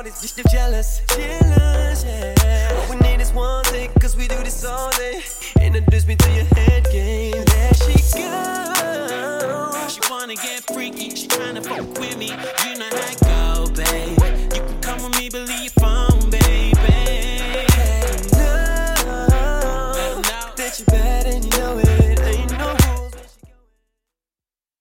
all these bitches jealous, yeah. All we need is one thing, cause we do this all day. Introduce me to your head game. There she goes. She wanna get freaky, she tryna fuck with me. You know how